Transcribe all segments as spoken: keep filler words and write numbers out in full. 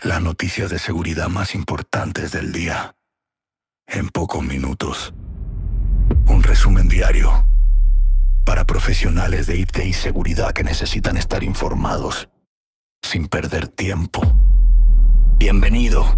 Las noticias de seguridad más importantes del día. En pocos minutos. Un resumen diario. Para profesionales de I T y seguridad que necesitan estar informados. Sin perder tiempo. Bienvenido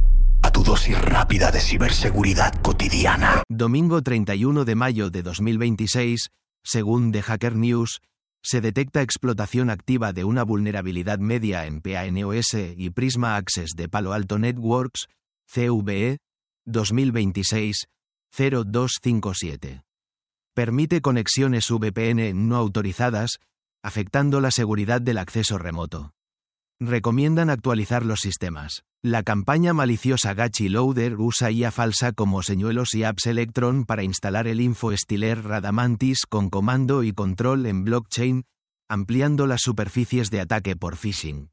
a tu dosis rápida de ciberseguridad cotidiana. Domingo treinta y uno de mayo de dos mil veintiséis, según The Hacker News, se detecta explotación activa de una vulnerabilidad media en P A N O S y Prisma Access de Palo Alto Networks, C V E, dos mil veintiséis cero dos cinco siete. Permite conexiones V P N no autorizadas, afectando la seguridad del acceso remoto. Recomiendan actualizar los sistemas. La campaña maliciosa Gachi Loader usa I A falsa como señuelos y apps Electron para instalar el InfoStealer Radamantis con comando y control en blockchain, ampliando las superficies de ataque por phishing.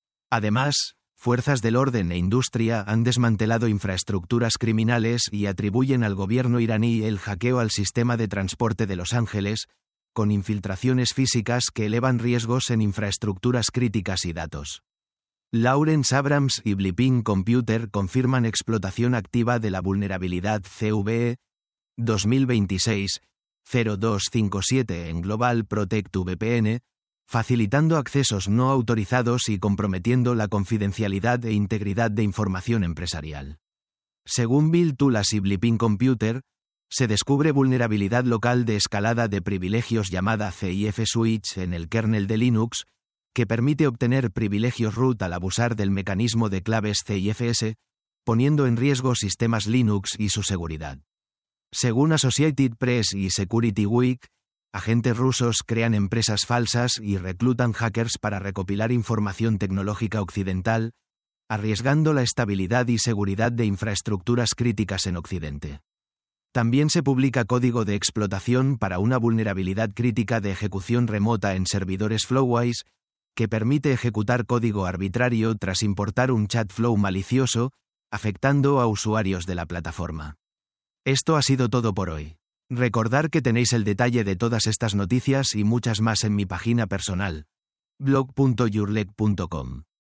Además, fuerzas del orden e industria han desmantelado infraestructuras criminales y atribuyen al gobierno iraní el hackeo al sistema de transporte de Los Ángeles, con infiltraciones físicas que elevan riesgos en infraestructuras críticas y datos. Lawrence Abrams y Blipping Computer confirman explotación activa de la vulnerabilidad C V E dos mil veintiséis cero dos cinco siete en Global Protect V P N, facilitando accesos no autorizados y comprometiendo la confidencialidad e integridad de información empresarial. Según Bill Tulas y Blipping Computer, se descubre vulnerabilidad local de escalada de privilegios llamada C I F Switch en el kernel de Linux, que permite obtener privilegios root al abusar del mecanismo de claves C I F S, poniendo en riesgo sistemas Linux y su seguridad. Según Associated Press y Security Week, agentes rusos crean empresas falsas y reclutan hackers para recopilar información tecnológica occidental, arriesgando la estabilidad y seguridad de infraestructuras críticas en Occidente. También se publica código de explotación para una vulnerabilidad crítica de ejecución remota en servidores Flowise, que permite ejecutar código arbitrario tras importar un chat flow malicioso, afectando a usuarios de la plataforma. Esto ha sido todo por hoy. Recordad que tenéis el detalle de todas estas noticias y muchas más en mi página personal, blog punto yourleg punto com.